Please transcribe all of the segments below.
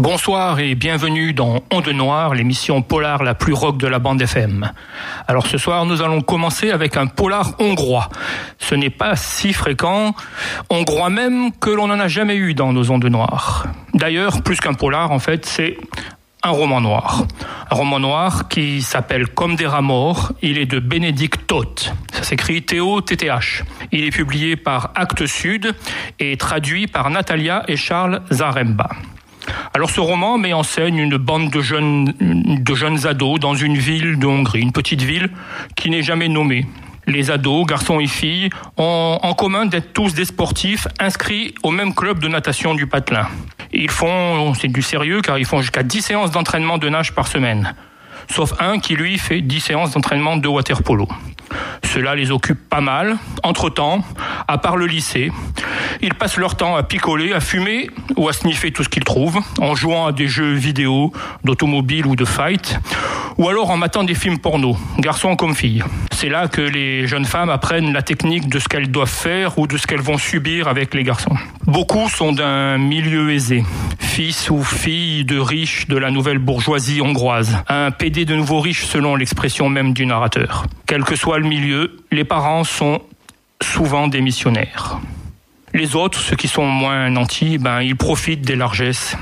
Bonsoir et bienvenue dans Onde Noire, l'émission polar la plus rock de la bande FM. Alors ce soir, nous allons commencer avec un polar hongrois. Ce n'est pas si fréquent, hongrois même, que l'on n'en a jamais eu dans nos Ondes Noires. D'ailleurs, plus qu'un polar, en fait, c'est un roman noir. Un roman noir qui s'appelle Comme des rats morts. Il est de Bénédicte Todt. Ça s'écrit T-O-T-T-H. Il est publié par Actes Sud et traduit par Natalia et Charles Zaremba. Alors ce roman met en scène une bande de jeunes ados dans une ville de Hongrie, une petite ville qui n'est jamais nommée. Les ados, garçons et filles, ont en commun d'être tous des sportifs inscrits au même club de natation du Patelin. C'est du sérieux car ils font jusqu'à 10 séances d'entraînement de nage par semaine. Sauf un qui, lui, fait 10 séances d'entraînement de water-polo. Cela les occupe pas mal. Entre-temps, à part le lycée, ils passent leur temps à picoler, à fumer ou à sniffer tout ce qu'ils trouvent, en jouant à des jeux vidéo, d'automobile ou de fight, ou alors en matant des films porno, garçons comme filles. C'est là que les jeunes femmes apprennent la technique de ce qu'elles doivent faire ou de ce qu'elles vont subir avec les garçons. Beaucoup sont d'un milieu aisé, fils ou filles de riches de la nouvelle bourgeoisie hongroise, un PD de nouveau riche selon l'expression même du narrateur. Quel que soit le milieu, les parents sont souvent des missionnaires. Les autres, ceux qui sont moins nantis, ils profitent des largesses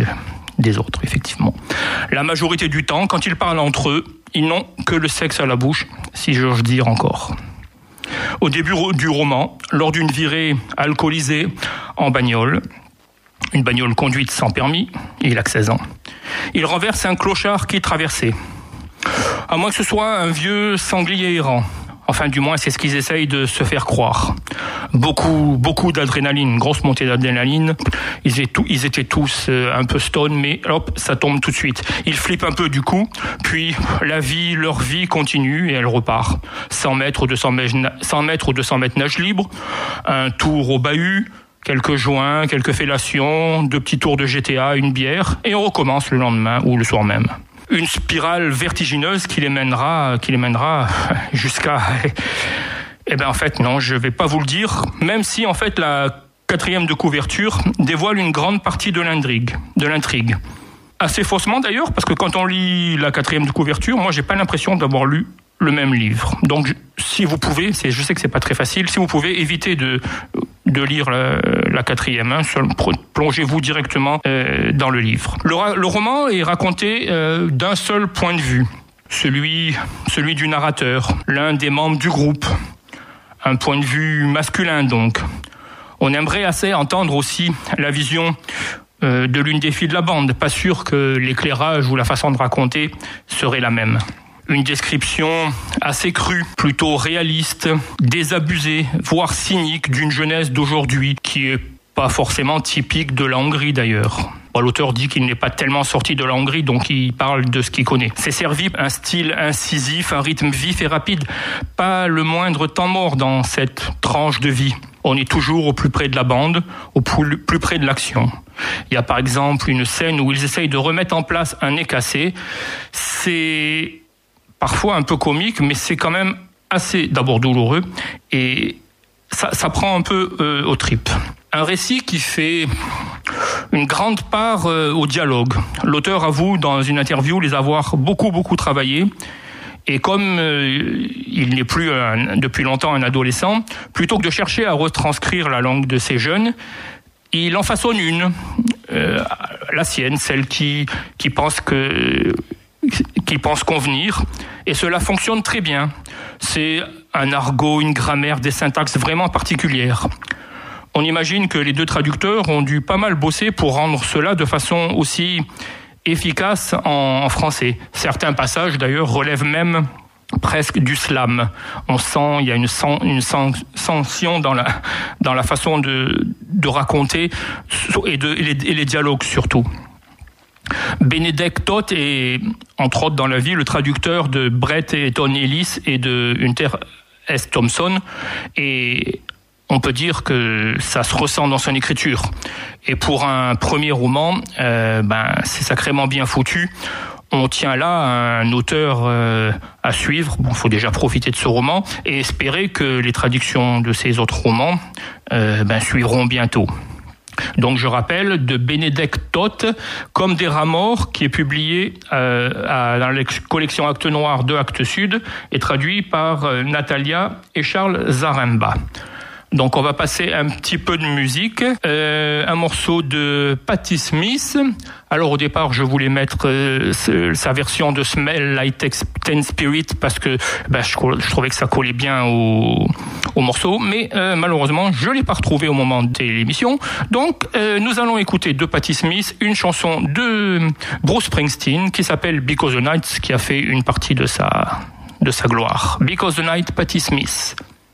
des autres, effectivement. La majorité du temps, quand ils parlent entre eux, ils n'ont que le sexe à la bouche, si j'ose dire encore. Au début du roman, lors d'une virée alcoolisée en bagnole, une bagnole conduite sans permis, il a que 16 ans, il renverse un clochard qui traversait. À moins que ce soit un vieux sanglier errant. Enfin, du moins, c'est ce qu'ils essayent de se faire croire. Beaucoup d'adrénaline, grosse montée d'adrénaline. Ils étaient tous un peu stone, mais hop, ça tombe tout de suite. Ils flippent un peu du coup, puis leur vie continue et elle repart. 100 mètres ou 200 mètres nage libre, un tour au bahut, quelques joints, quelques fellations, 2 petits tours de GTA, une bière, et on recommence le lendemain ou le soir même. Une spirale vertigineuse qui les mènera jusqu'à... en fait, non, je vais pas vous le dire, même si, en fait, la 4e de couverture dévoile une grande partie de l'intrigue. Assez faussement, d'ailleurs, parce que quand on lit la 4e de couverture, moi, j'ai pas l'impression d'avoir lu le même livre. Donc, si vous pouvez, je sais que c'est pas très facile, si vous pouvez éviter de lire la 4e, plongez-vous directement dans le livre. Le roman est raconté d'un seul point de vue, celui du narrateur, l'un des membres du groupe, un point de vue masculin donc. On aimerait assez entendre aussi la vision de l'une des filles de la bande, pas sûr que l'éclairage ou la façon de raconter serait la même. Une description assez crue, plutôt réaliste, désabusée, voire cynique d'une jeunesse d'aujourd'hui, qui est pas forcément typique de la Hongrie d'ailleurs. L'auteur dit qu'il n'est pas tellement sorti de la Hongrie, donc il parle de ce qu'il connaît. C'est servi un style incisif, un rythme vif et rapide, pas le moindre temps mort dans cette tranche de vie. On est toujours au plus près de la bande, au plus près de l'action. Il y a par exemple une scène où ils essayent de remettre en place un nez cassé. C'est parfois un peu comique, mais c'est quand même assez d'abord douloureux et ça prend un peu aux tripes. Un récit qui fait une grande part au dialogue. L'auteur avoue dans une interview les avoir beaucoup travaillé. Et comme il n'est plus depuis longtemps un adolescent, plutôt que de chercher à retranscrire la langue de ces jeunes, il en façonne une, la sienne, celle qui pense convenir, et cela fonctionne très bien. C'est un argot, une grammaire, des syntaxes vraiment particulières. On imagine que les 2 traducteurs ont dû pas mal bosser pour rendre cela de façon aussi efficace en français. Certains passages, d'ailleurs, relèvent même presque du slam. On sent, il y a une sanction dans la façon de raconter et les dialogues surtout. Bénédicte Todt est, entre autres dans la vie, le traducteur de Bret Easton Ellis et de Hunter S. Thompson, et on peut dire que ça se ressent dans son écriture. Et pour un premier roman, c'est sacrément bien foutu. On tient là un auteur à suivre. Bon, il faut déjà profiter de ce roman et espérer que les traductions de ces autres romans suivront bientôt. Donc je rappelle de Benedek Toth, Comme des rats morts, qui est publié dans la collection Actes Noirs de Actes Sud et traduit par Natalia et Charles Zaremba. Donc on va passer un petit peu de musique, un morceau de Patti Smith. Alors au départ je voulais mettre sa version de Smell Like Teen Spirit parce que je trouvais que ça collait bien au morceau, mais malheureusement je l'ai pas retrouvé au moment de l'émission. Donc nous allons écouter de Patti Smith une chanson de Bruce Springsteen qui s'appelle Because the Night, qui a fait une partie de sa gloire. Because the Night, Patti Smith.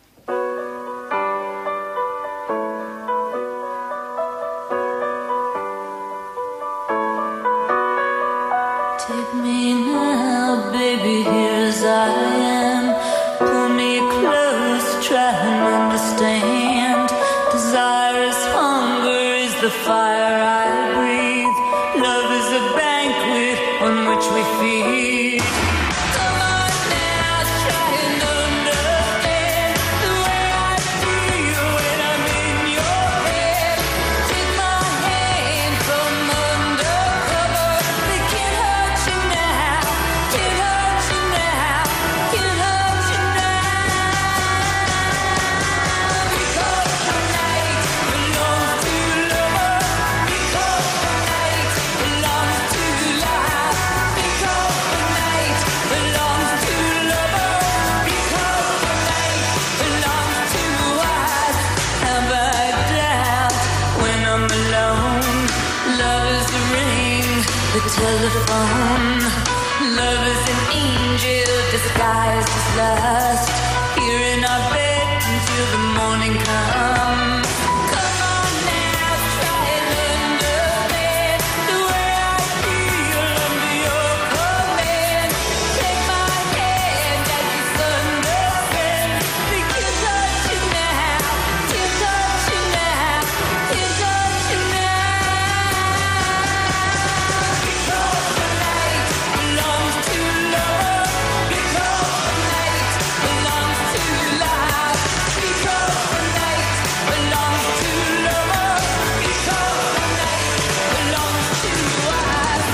Take me now, baby, here as I am. Pull me close, try and understand. Desire is hunger, is the fire I breathe. Love is a banquet on which we feed. Come on now, try and understand the way I feel when I'm in your head. Take my hand from undercover. They can't hurt you now, can't hurt you now, can't hurt you now. Because the night belongs to lovers. Because the night belongs to life. Because the night belongs to lovers. Because the night belongs to us. Have I doubt when I'm alone? Love is the ring, the telephone. Love is an angel disguised as lust. Here in our bed until the morning comes. Come on now, try and understand the way I feel under your command. Take my hand as the sun descends. We can't touch you now, can't touch you now, can't touch you now. Because the night belongs to love. Because the night belongs to life. Because the night belongs to love. Because the night belongs to us.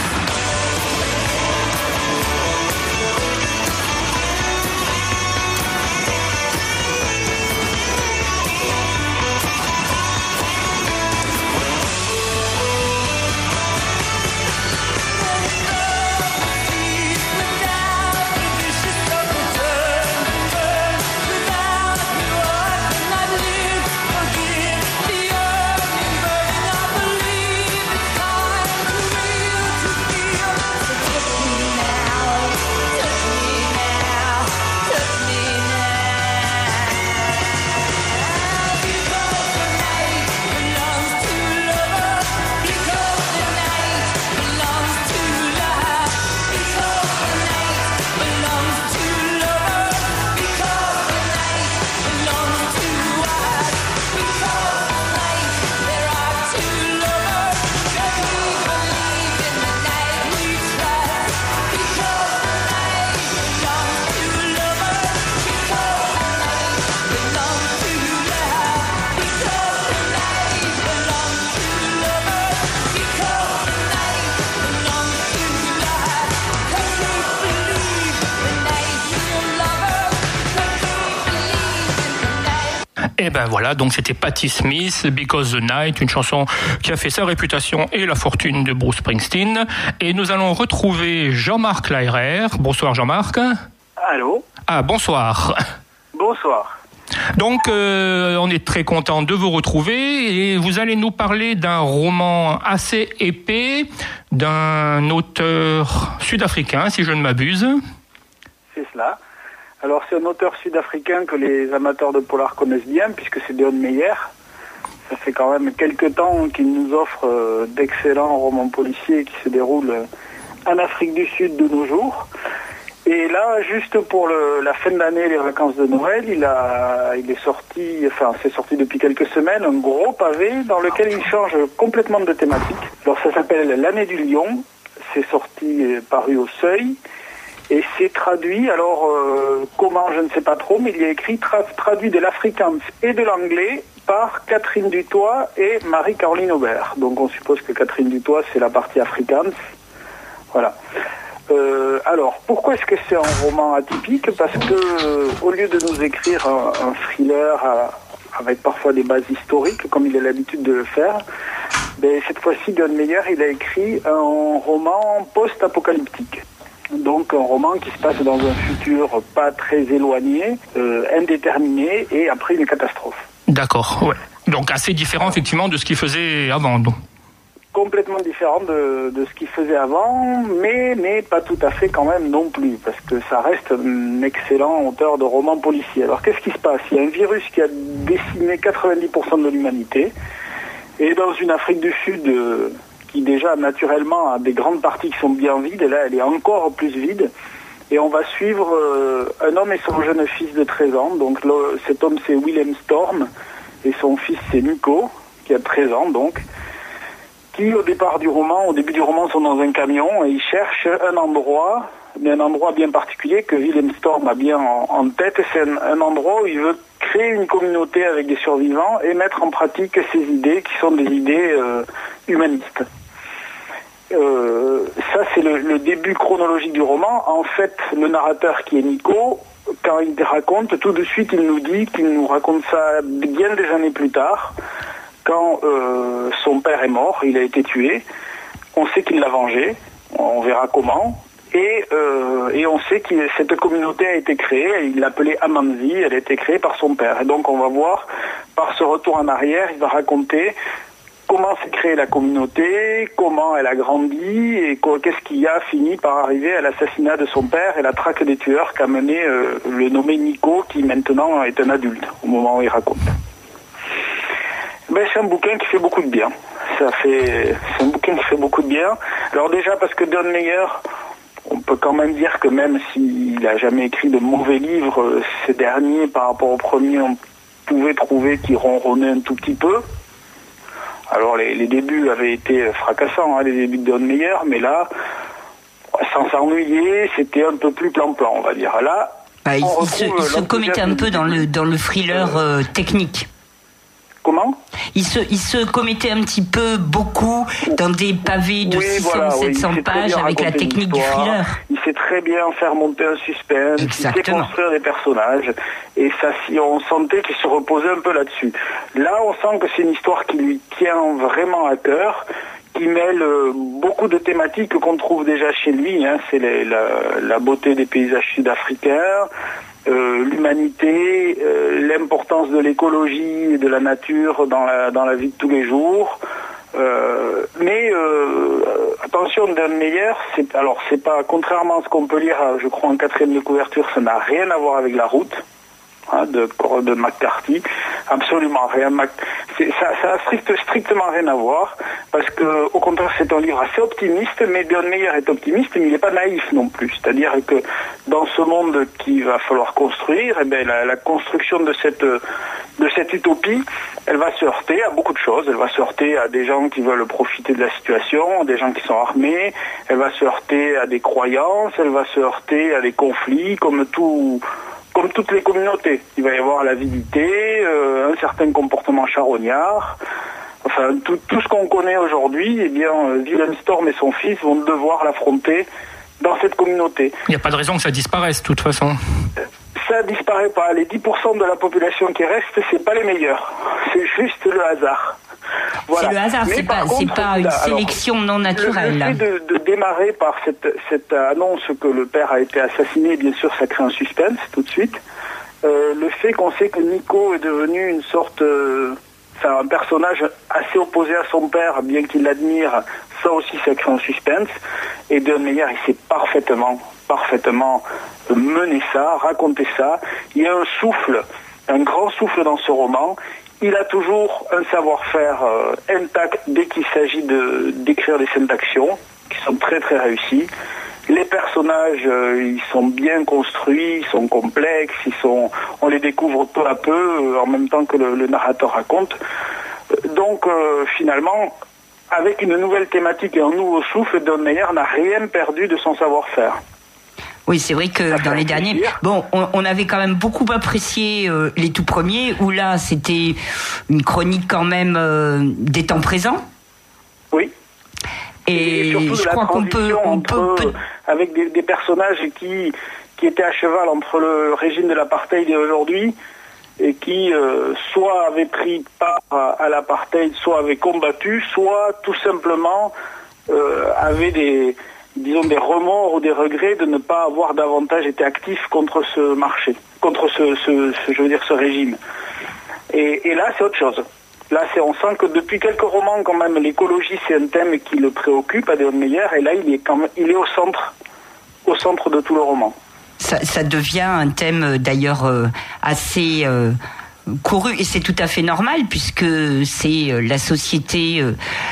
Et ben voilà, donc c'était Patti Smith, Because the Night, une chanson qui a fait sa réputation et la fortune de Bruce Springsteen. Et nous allons retrouver Jean-Marc Lairer. Bonsoir Jean-Marc. Allô ? Ah, bonsoir. Bonsoir. Donc, on est très content de vous retrouver et vous allez nous parler d'un roman assez épais d'un auteur sud-africain, si je ne m'abuse. C'est cela. Alors, c'est un auteur sud-africain que les amateurs de polar connaissent bien, puisque c'est Deon Meyer. Ça fait quand même quelques temps qu'il nous offre d'excellents romans policiers qui se déroulent en Afrique du Sud de nos jours. Et là, juste pour la fin de l'année, les vacances de Noël, c'est sorti depuis quelques semaines, un gros pavé dans lequel il change complètement de thématique. Alors, ça s'appelle L'année du lion. C'est paru au Seuil. Et c'est traduit, alors comment, je ne sais pas trop, mais il y a écrit traduit de l'afrikaans et de l'anglais par Catherine Dutoit et Marie-Caroline Aubert. Donc on suppose que Catherine Dutoit, c'est la partie afrikaans. Voilà. Alors, pourquoi est-ce que c'est un roman atypique? Parce que, au lieu de nous écrire un thriller avec parfois des bases historiques, comme il a l'habitude de le faire, cette fois-ci, John Meyer, il a écrit un roman post-apocalyptique. Donc un roman qui se passe dans un futur pas très éloigné, indéterminé, et après une catastrophe. D'accord, ouais. Donc assez différent effectivement de ce qu'il faisait avant. Donc. Complètement différent de ce qu'il faisait avant, mais pas tout à fait quand même non plus, parce que ça reste un excellent auteur de romans policiers. Alors qu'est-ce qui se passe? Il y a un virus qui a décimé 90% de l'humanité, et dans une Afrique du Sud qui déjà naturellement a des grandes parties qui sont bien vides, et là elle est encore plus vide, et on va suivre un homme et son jeune fils de 13 ans. Donc cet homme c'est Willem Storm, et son fils c'est Nico, qui a 13 ans donc, qui au début du roman sont dans un camion, et ils cherchent un endroit bien particulier que Willem Storm a bien en tête. C'est un endroit où il veut créer une communauté avec des survivants et mettre en pratique ses idées qui sont des idées humanistes. Ça c'est le début chronologique du roman. En fait, le narrateur qui est Nico, quand il raconte, tout de suite il nous raconte ça bien des années plus tard, quand son père est mort, il a été tué. On sait qu'il l'a vengé, on verra comment. Et on sait que cette communauté a été créée, il l'appelait Amanzi, elle a été créée par son père. Et donc on va voir, par ce retour en arrière, il va raconter comment s'est créée la communauté, comment elle a grandi, et qu'est-ce qui a fini par arriver à l'assassinat de son père et la traque des tueurs qu'a mené le nommé Nico, qui maintenant est un adulte, au moment où il raconte. C'est un bouquin qui fait beaucoup de bien. C'est un bouquin qui fait beaucoup de bien. Alors déjà parce que John Meyer, on peut quand même dire que même s'il n'a jamais écrit de mauvais livres, ces derniers par rapport au premier, on pouvait trouver qu'il ronronnait un tout petit peu. Alors les débuts avaient été fracassants, les débuts de John Meyer, mais là, sans s'ennuyer, c'était un peu plus plan-plan, on va dire. Là, il se commettait un peu dans le thriller technique. Comment ? Il se commettait un petit peu beaucoup dans des pavés de 600-700 pages avec la technique du thriller. Il sait très bien faire monter un suspense, exactement. Il sait construire des personnages, et ça, on sentait qu'il se reposait un peu là-dessus. Là, on sent que c'est une histoire qui lui tient vraiment à cœur, qui mêle beaucoup de thématiques qu'on trouve déjà chez lui. C'est la beauté des paysages sud-africains, l'humanité, l'importance de l'écologie et de la nature dans la vie de tous les jours. Mais attention, John Meyer, c'est pas, contrairement à ce qu'on peut lire, je crois en 4e de couverture, ça n'a rien à voir avec La Route de McCarthy, absolument rien. Ça a strictement rien à voir, parce que au contraire c'est un livre assez optimiste, mais John Meyer est optimiste, mais il n'est pas naïf non plus. C'est-à-dire que dans ce monde qu'il va falloir construire, la construction de cette utopie, elle va se heurter à beaucoup de choses. Elle va se heurter à des gens qui veulent profiter de la situation, des gens qui sont armés. Elle va se heurter à des croyances. Elle va se heurter à des conflits, comme toutes les communautés. Il va y avoir l'avidité, un certain comportement charognard. Enfin, tout ce qu'on connaît aujourd'hui, Willem Storm et son fils vont devoir l'affronter dans cette communauté. Il n'y a pas de raison que ça disparaisse, de toute façon. Ça disparaît pas. Les 10% de la population qui reste, c'est pas les meilleurs. C'est juste le hasard. Voilà. C'est le hasard, c'est pas une sélection non naturelle. Le fait de démarrer par cette annonce que le père a été assassiné, bien sûr, ça crée un suspense tout de suite. Le fait qu'on sait que Nico est devenu une sorte... un personnage assez opposé à son père, bien qu'il l'admire, ça aussi, ça crée un suspense. Et John Meyer, il sait parfaitement mener ça, raconter ça. Il y a un grand souffle dans ce roman. Il a toujours un savoir-faire intact dès qu'il s'agit d'écrire des scènes d'action, qui sont très très réussies. Les personnages, ils sont bien construits, ils sont complexes, on les découvre peu à peu, en même temps que le narrateur raconte. Donc finalement, avec une nouvelle thématique et un nouveau souffle, John Meyer n'a rien perdu de son savoir-faire. Oui, c'est vrai que dans les derniers, on avait quand même beaucoup apprécié les tout premiers, où là, c'était une chronique quand même des temps présents. Oui. Et surtout je crois qu'on peut avec des personnages qui étaient à cheval entre le régime de l'apartheid et aujourd'hui, et qui soit avaient pris part à l'apartheid, soit avaient combattu, soit tout simplement avaient des remords ou des regrets de ne pas avoir davantage été actifs contre ce marché, contre ce régime. Et là, c'est autre chose. Là, on sent que depuis quelques romans, quand même, l'écologie, c'est un thème qui le préoccupe, Adéon Meyer, et là, il est au centre de tout le roman. Ça devient un thème d'ailleurs assez couru, et c'est tout à fait normal puisque c'est la société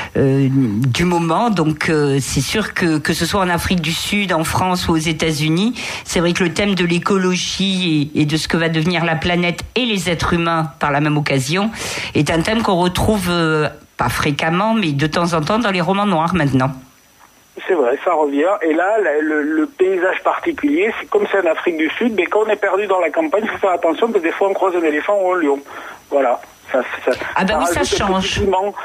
du moment, donc c'est sûr que ce soit en Afrique du Sud, en France ou aux États-Unis, c'est vrai que le thème de l'écologie et de ce que va devenir la planète et les êtres humains par la même occasion est un thème qu'on retrouve pas fréquemment mais de temps en temps dans les romans noirs maintenant. C'est vrai, ça revient. Et là, le paysage particulier, c'est comme c'est en Afrique du Sud, mais quand on est perdu dans la campagne, il faut faire attention parce que des fois on croise un éléphant ou un lion. Voilà. Ça change.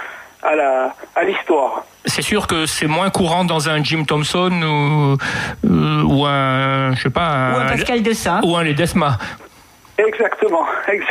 À l'histoire. C'est sûr que c'est moins courant dans un Jim Thompson ou un, je sais pas, ou un Pascal Dessart. Ou un Ledesma. Exactement.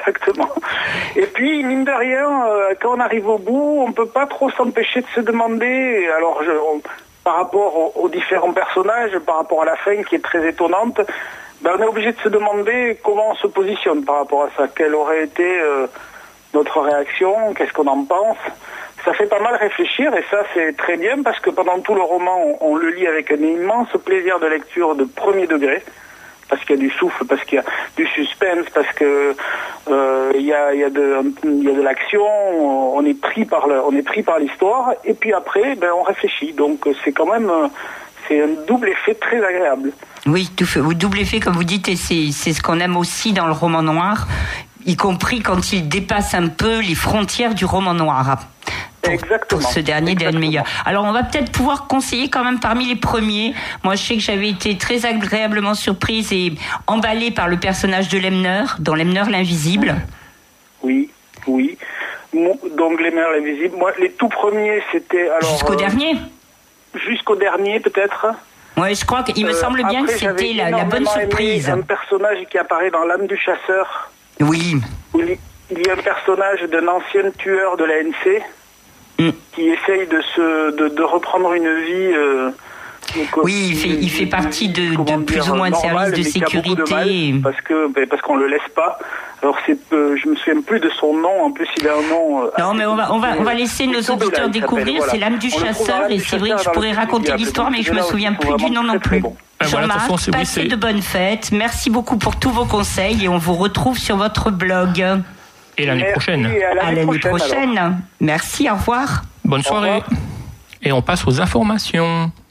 Et puis, mine de rien, quand on arrive au bout, on peut pas trop s'empêcher de se demander, par rapport aux différents personnages, par rapport à la fin qui est très étonnante, on est obligé de se demander comment on se positionne par rapport à ça. Quelle aurait été notre réaction, qu'est-ce qu'on en pense. Ça fait pas mal réfléchir et ça c'est très bien parce que pendant tout le roman, on le lit avec un immense plaisir de lecture de premier degré. Parce qu'il y a du souffle, parce qu'il y a du suspense, parce que il y a de l'action, on est pris par l'histoire, et puis après, on réfléchit. Donc c'est quand même c'est un double effet très agréable. Oui, double effet comme vous dites, et c'est ce qu'on aime aussi dans le roman noir, y compris quand il dépasse un peu les frontières du roman noir. Pour ce dernier d'Adéon Meyer. Alors on va peut-être pouvoir conseiller quand même parmi les premiers. Moi je sais que j'avais été très agréablement surprise et emballée par le personnage de Lemner, dans Lemner l'invisible. Oui. Donc Lemner l'invisible. Moi les tout premiers c'était jusqu'au dernier. Jusqu'au dernier peut-être. Oui, je crois qu'il me semble bien que c'était la bonne surprise. Un personnage qui apparaît dans L'âme du chasseur. Oui. Il y a un personnage d'un ancien tueur de l'ANC. Qui essaye de reprendre une vie. Oui, il fait partie de plus ou moins de services de sécurité. Parce qu'on le laisse pas. Alors je me souviens plus de son nom. En plus, il a un nom. Non, mais on va laisser nos auditeurs découvrir. Voilà. C'est L'âme du chasseur et c'est vrai que je pourrais raconter l'histoire, mais je me souviens plus du nom non plus. Bon. Jean-Marc, passez de bonnes fêtes. Merci beaucoup pour tous vos conseils et on vous retrouve sur votre blog. Et l'année prochaine. À l'année prochaine. Merci, au revoir. Bonne soirée. Et on passe aux informations.